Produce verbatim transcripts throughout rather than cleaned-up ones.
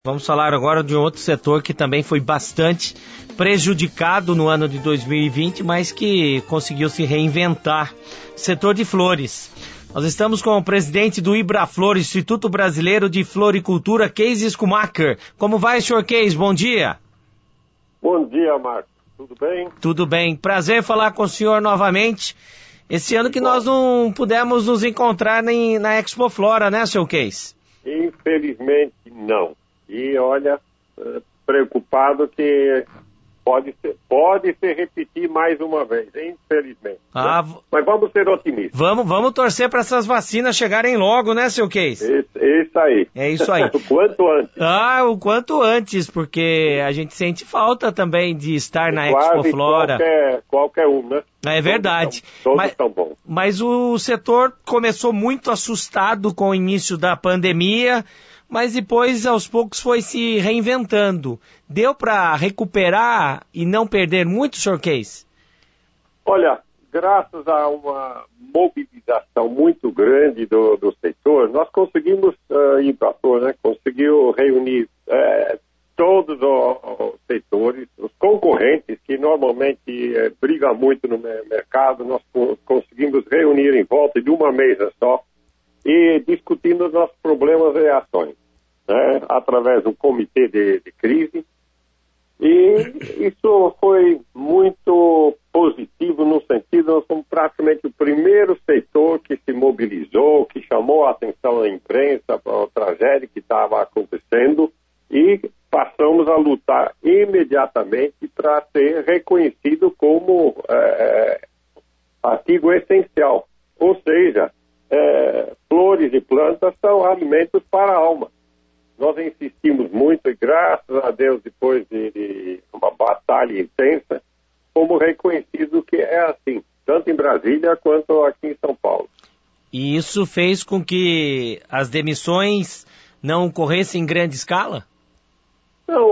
Vamos falar agora de um outro setor que também foi bastante prejudicado no ano de dois mil e vinte, mas que conseguiu se reinventar. Setor de flores. Nós estamos com o presidente do Ibraflor, Instituto Brasileiro de Floricultura, Kees Schumacher. Como vai, senhor Kees? Bom dia. Bom dia, Marcos. Tudo bem? Tudo bem. Prazer falar com o senhor novamente. Esse ano que nós não pudemos nos encontrar nem na Expo Flora, né, senhor Kees? Infelizmente, não. E olha, preocupado que pode ser, pode se repetir mais uma vez, infelizmente. Ah, né? Mas vamos ser otimistas. Vamos, vamos torcer para essas vacinas chegarem logo, né, seu Kees? Isso, isso aí. É isso aí. O quanto antes. Ah, o quanto antes, porque a gente sente falta também de estar na Quase Expo Flora. Qualquer, qualquer um, né? É verdade. Todos, todos mas, estão bons. Mas o setor começou muito assustado com o início da pandemia, mas depois, aos poucos, foi se reinventando. Deu para recuperar e não perder muito, senhor Kees? Olha, graças a uma mobilização muito grande do, do setor, nós conseguimos uh, ir para fora, né? Conseguiu reunir uh, todos os, os setores, os concorrentes, que normalmente uh, brigam muito no mercado, nós conseguimos reunir em volta de uma mesa só e discutindo os nossos problemas e ações, né, através do comitê de, de crise. E isso foi muito positivo no sentido, nós somos praticamente o primeiro setor que se mobilizou, que chamou a atenção da imprensa para a tragédia que estava acontecendo e passamos a lutar imediatamente para ser reconhecido como é, artigo essencial, ou seja, É, flores e plantas são alimentos para a alma. Nós insistimos muito e, graças a Deus, depois de, de uma batalha intensa, fomos reconhecidos que é assim, tanto em Brasília quanto aqui em São Paulo. E isso fez com que as demissões não ocorressem em grande escala? Não,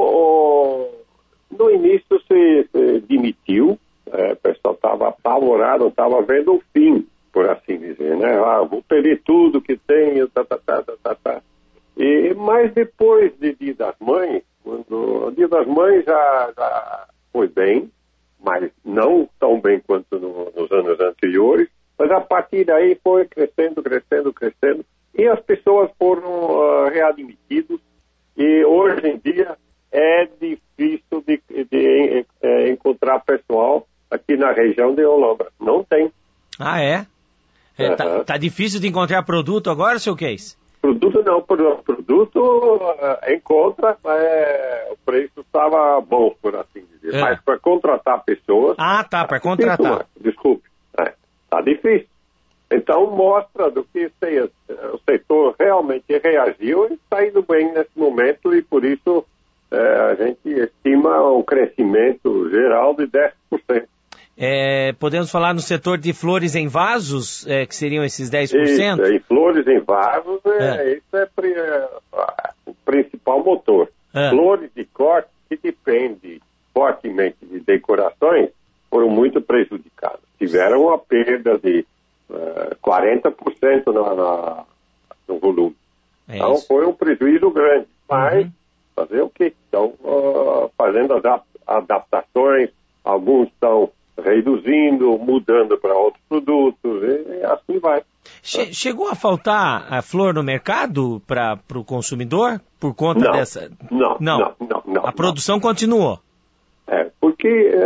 o, no início se, se demitiu, é, o pessoal estava apavorado, estava vendo o fim, por assim dizer, né? Ah, vou perder tudo que tenho, tá, tá, tá, tá, tá, tá. E, mas depois de Dia das Mães, quando o Dia das Mães já, já foi bem, mas não tão bem quanto no, nos anos anteriores, mas a partir daí foi crescendo, crescendo, crescendo, e as pessoas foram uh, readmitidas, e hoje em dia é difícil de, de, de, de encontrar pessoal aqui na região de Olambra. Não tem. Ah, é? É, Uhum. tá, tá difícil de encontrar produto agora, seu Kees? Produto não, produto uh, encontra, é, o preço estava bom, por assim dizer. É. Mas para contratar pessoas... Ah, tá, para contratar. Difícil, desculpe, é, tá difícil. Então mostra do que se, o setor realmente reagiu e está indo bem nesse momento e por isso é, a gente estima um crescimento geral de dez por cento. É, podemos falar no setor de flores em vasos, é, que seriam esses dez por cento? Isso, e flores em vasos, é, é. Esse é, é o principal motor. É. Flores de corte, que depende fortemente de decorações, foram muito prejudicadas. Tiveram uma perda de uh, quarenta por cento na, na, no volume. É então isso. Foi um prejuízo grande. Mas uhum. fazer o quê? Estão uh, fazendo as adaptações, alguns estão reduzindo, mudando para outros produtos, e assim vai. Che- chegou a faltar a flor no mercado para o consumidor por conta não, dessa? Não, não, não, não, não. A produção não. continuou? É, porque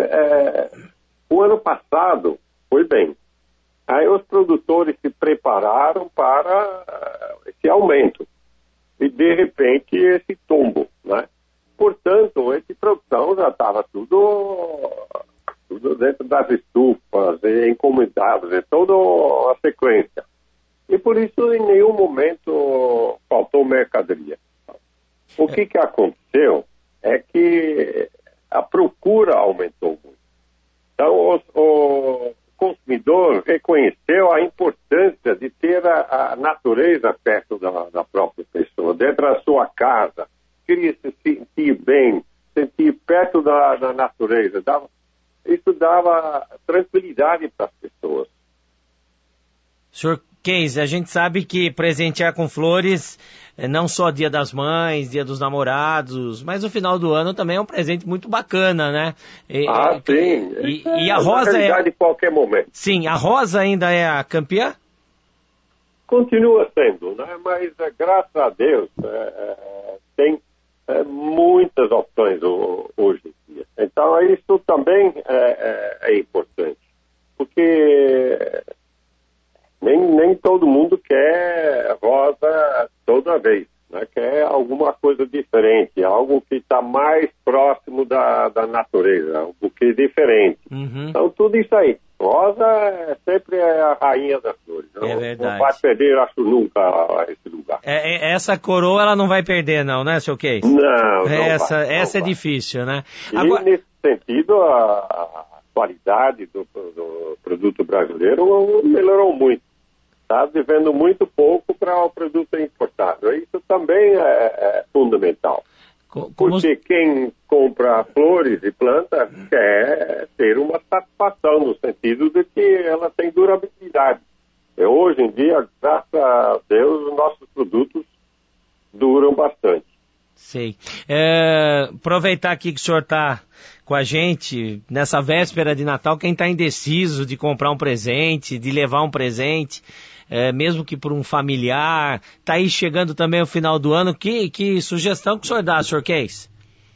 é, o ano passado foi bem. Aí os produtores se prepararam para esse aumento. E, de repente, esse tombo, né? Portanto, essa produção já estava tudo... tudo dentro das estufas, encomendados, em toda a sequência. E por isso, em nenhum momento, faltou mercadoria. O que, que aconteceu é que a procura aumentou muito. Então, o, o consumidor reconheceu a importância de ter a, a natureza perto da, da própria pessoa, dentro da sua casa. Queria se sentir bem, sentir perto da, da natureza, dava isso dava tranquilidade para as pessoas. O senhor Keis, a gente sabe que presentear com flores, não só Dia das Mães, Dia dos Namorados, mas o final do ano também é um presente muito bacana, né? E, ah, sim. E, e a Rosa é... de qualquer momento. Sim, a Rosa ainda é a campeã? Continua sendo, né? Mas graças a Deus é, é, tem é, muitas opções hoje em dia. Então isso também é, é, é importante, porque nem, nem todo mundo quer rosa toda vez, né? Quer alguma coisa diferente, algo que está mais próximo da, da natureza, algo que é diferente. Uhum. Então tudo isso aí. Rosa é sempre a rainha das flores. Não, é verdade. Não vai perder, acho, nunca esse lugar. É, é, essa coroa ela não vai perder não, né, seu Keis? Não, não Essa, vai, não essa vai. é difícil, né? E Agora... nesse sentido, a, a qualidade do, do produto brasileiro melhorou muito. Está devendo muito pouco para o produto importado. Isso também é, é fundamental. Como... Porque quem compra flores e plantas quer ter uma satisfação no sentido de que ela tem durabilidade. E hoje em dia, graças a Deus, os nossos produtos duram bastante. Sei. É, aproveitar aqui que o senhor está com a gente nessa véspera de Natal, quem está indeciso de comprar um presente, de levar um presente, é, mesmo que por um familiar, está aí chegando também o final do ano, que, que sugestão que o senhor dá, senhor Keis?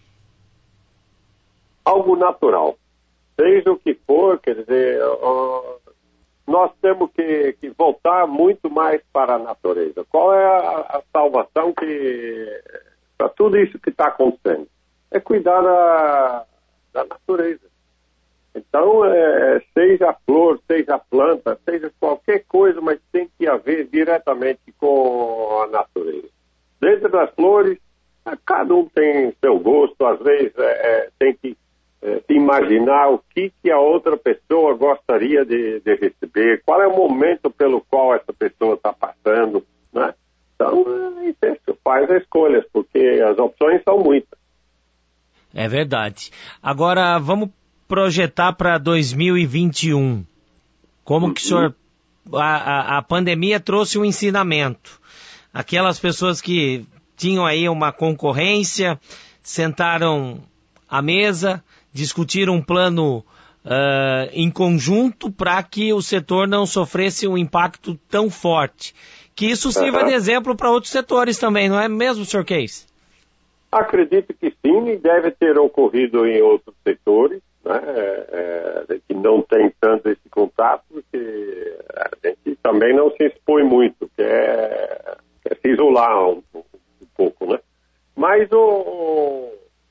Algo natural. Seja o que for, quer dizer, ó, nós temos que, que voltar muito mais para a natureza. Qual é a, a salvação que para tudo isso que está acontecendo? É cuidar da, da natureza. Então, é, seja a flor, seja a planta, seja qualquer coisa, mas tem que haver diretamente com a natureza. Dentro das flores, cada um tem seu gosto, às vezes é, é, tem que é, imaginar o que, que a outra pessoa gostaria de, de receber, qual é o momento pelo qual essa pessoa está passando, né? Então, é isso, faz as escolhas, porque as opções são muitas. É verdade. Agora, vamos projetar para dois mil e vinte e um. Como que o senhor... A, a, a pandemia trouxe um ensinamento. Aquelas pessoas que tinham aí uma concorrência, sentaram à mesa, discutiram um plano uh, em conjunto para que o setor não sofresse um impacto tão forte. Que isso sirva de exemplo para outros setores também, não é mesmo, senhor Keis? Acredito que sim, e deve ter ocorrido em outros setores, né? É, a gente não tem tanto esse contato, porque a gente também não se expõe muito, quer, quer se isolar um, um, um pouco, né? Mas o, o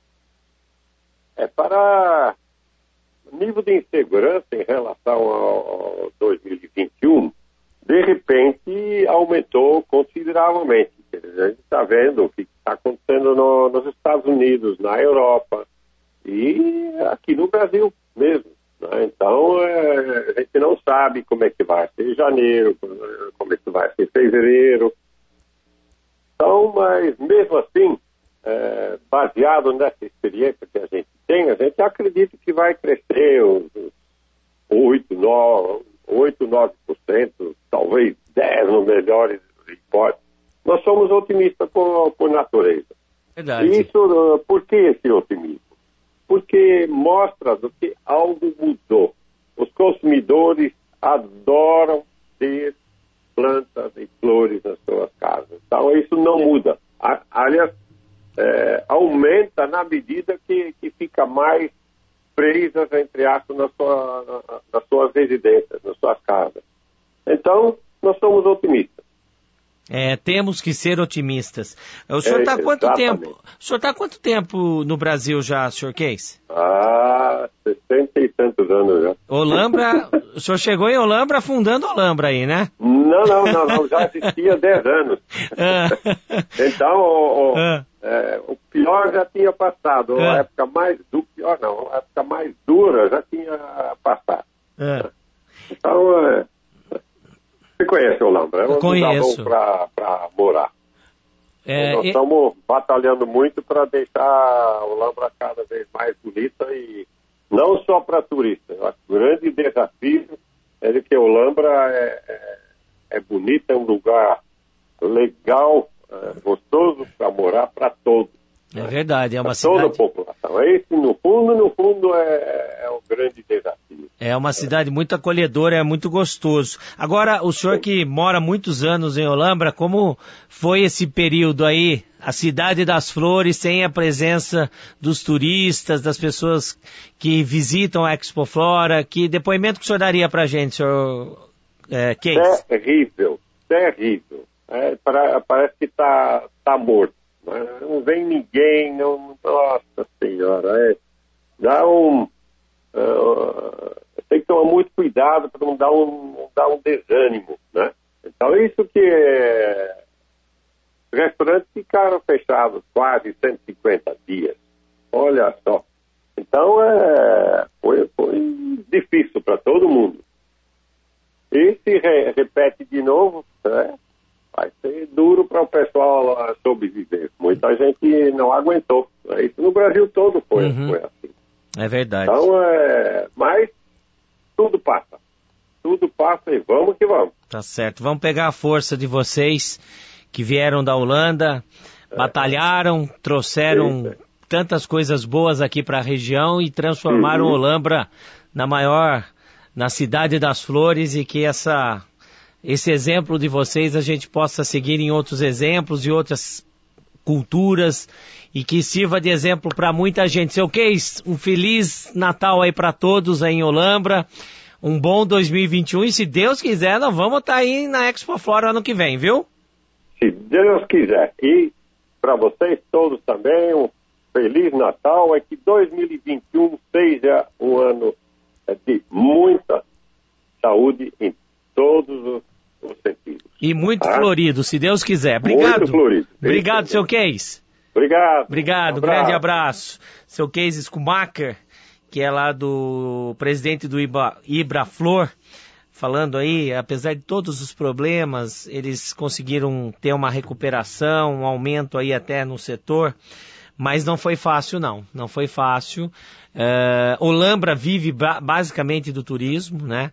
é para nível de insegurança em relação ao dois mil e vinte e um, de repente aumentou consideravelmente. A gente está vendo o que está acontecendo no, nos Estados Unidos, na Europa e aqui no Brasil mesmo, né? Então, é, a gente não sabe como é que vai ser janeiro, como é que vai ser fevereiro. Então, mas mesmo assim, é, baseado nessa experiência que a gente tem, a gente acredita que vai crescer os oito, nove por cento, talvez dez por cento nos melhores hipóteses. Nós somos otimistas por, por natureza. Verdade. E isso, por que esse otimismo? Porque mostra do que algo mudou. Os consumidores adoram ter plantas e flores nas suas casas. Então, isso não muda. Aliás, é, aumenta na medida que, que fica mais presas, entre aspas, na sua, na, nas suas residências, nas suas casas. Então, nós somos otimistas. É, temos que ser otimistas. O senhor está há quanto tempo? O senhor está há quanto tempo no Brasil já, senhor Keis? Ah, sessenta e tantos anos já. Olambra, o senhor chegou em Olambra fundando Olambra aí, né? Não, não, não, não, já existia há dez anos. Ah. Então, o, o, ah. é, o pior já tinha passado. Ah. A época mais do pior não, a época mais dura já tinha passado. Ah. Então, é, você conhece Olambra? É um lugar bom para morar. É, Nós e... estamos batalhando muito para deixar a Olambra cada vez mais bonita e não só para turistas. O grande desafio é de que Olambra é, é, é bonita, é um lugar legal, é, gostoso para morar para todos. É verdade, é uma pra cidade... toda a população. Esse, no fundo, no fundo, é, é o grande desafio. É uma cidade muito acolhedora, é muito gostoso. Agora, o senhor que mora muitos anos em Olambra, como foi esse período aí, a Cidade das Flores, sem a presença dos turistas, das pessoas que visitam a Expo Flora? Que depoimento que o senhor daria pra gente, senhor é, Case? Terrível, terrível. É, pra, parece que tá, tá morto. Não vem ninguém, não, nossa senhora, é, dá um, uh, tem que tomar muito cuidado para não dar um, não dar um desânimo, né? Então isso que é, restaurantes ficaram fechados quase cento e cinquenta dias, olha só, então é, foi, foi difícil para todo mundo, e se re, repete de novo, né? Vai ser duro para o pessoal sobreviver. Muita gente não aguentou. Isso no Brasil todo foi, uhum. foi assim. É verdade. Então, é... mas tudo passa. Tudo passa e vamos que vamos. Tá certo. Vamos pegar a força de vocês que vieram da Holanda, é. batalharam, trouxeram Sim, tantas coisas boas aqui para a região e transformaram uhum. Olambra na maior, na cidade das flores, e que essa... esse exemplo de vocês a gente possa seguir em outros exemplos e outras culturas e que sirva de exemplo para muita gente. Seu Case, um Feliz Natal aí para todos aí em Olambra, um bom dois mil e vinte e um e se Deus quiser nós vamos estar aí na Expo Flora ano que vem, viu? Se Deus quiser. E para vocês todos também um Feliz Natal, é que dois mil e vinte e um seja um ano de muita saúde em todos os sentidos. E muito ah? florido, se Deus quiser. Obrigado. Muito florido. Obrigado, Isso. seu Case. Obrigado. Obrigado, um grande abraço. Seu Case Schumacher, que é lá do presidente do Ibra, Ibra Flor, falando aí, apesar de todos os problemas, eles conseguiram ter uma recuperação, um aumento aí até no setor, mas não foi fácil não, não foi fácil. Uh, Olambra vive ba- basicamente do turismo, né?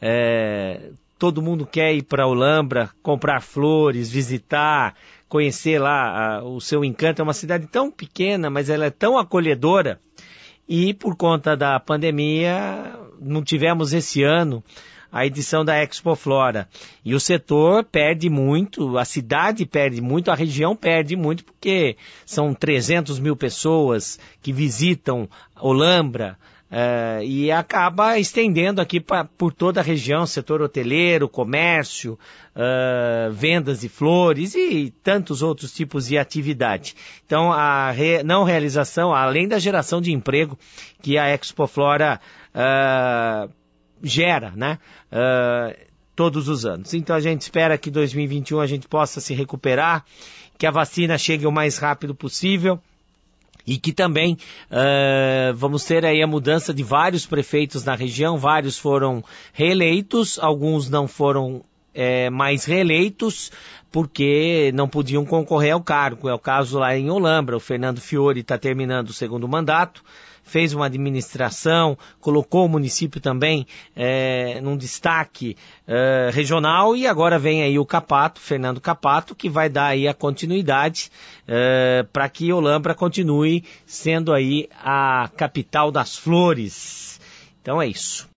Uh, Todo mundo quer ir para Olambra, comprar flores, visitar, conhecer lá a, o seu encanto. É uma cidade tão pequena, mas ela é tão acolhedora. E por conta da pandemia, não tivemos esse ano a edição da Expo Flora. E o setor perde muito, a cidade perde muito, a região perde muito, porque são trezentas mil pessoas que visitam Olambra, Uh, e acaba estendendo aqui pra, por toda a região, setor hoteleiro, comércio, uh, vendas de flores e tantos outros tipos de atividade. Então, a re, não realização, além da geração de emprego que a Expo Flora uh, gera, né, uh, todos os anos. Então, a gente espera que em dois mil e vinte e um a gente possa se recuperar, que a vacina chegue o mais rápido possível. E que também uh, vamos ter aí a mudança de vários prefeitos na região, vários foram reeleitos, alguns não foram é, mais reeleitos, porque não podiam concorrer ao cargo. É o caso lá em Olambra, o Fernando Fiore está terminando o segundo mandato, fez uma administração, colocou o município também é, num destaque é, regional, e agora vem aí o Capato, Fernando Capato, que vai dar aí a continuidade é, para que Olambra continue sendo aí a capital das flores. Então é isso.